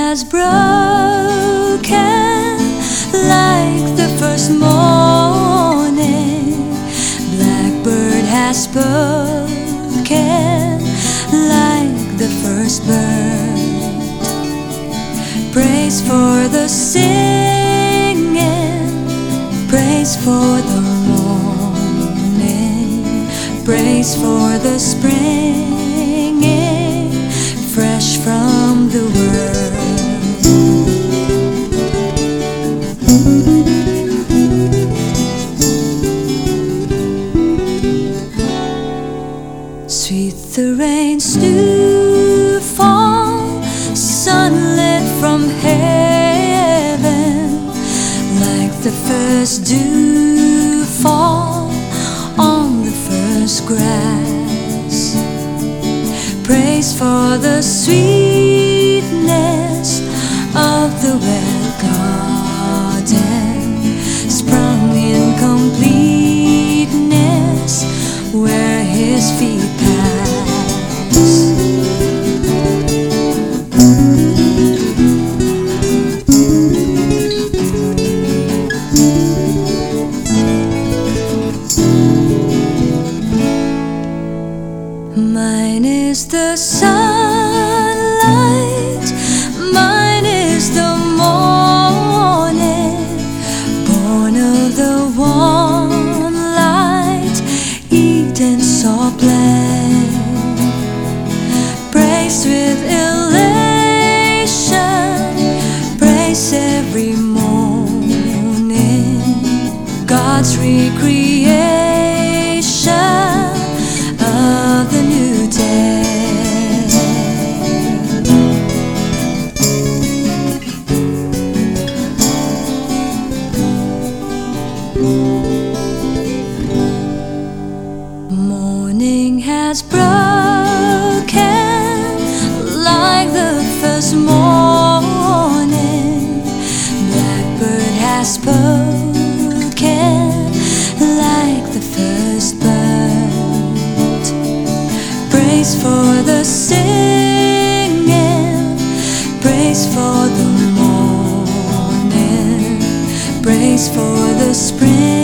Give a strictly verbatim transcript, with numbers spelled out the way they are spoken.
has broken like the first morning. Blackbird has spoken like the first bird. Praise for the singing, praise for the morning, praise for the springing fresh from the world. Sweet the rains do fall, sunlit from heaven, like the first dew fall on the first grass. Praise for the sweetness of the wet garden, sprung in completeness where his feet pass. Mine is the sunlight, mine is the morning, born of the one light, Eden saw blend, praised with elation, praise every morning, God's recreation of the new day. Morning has broken like the first morning. Blackbird has spoken like the first bird. Praise for the singing, praise for the morning, praise for the spring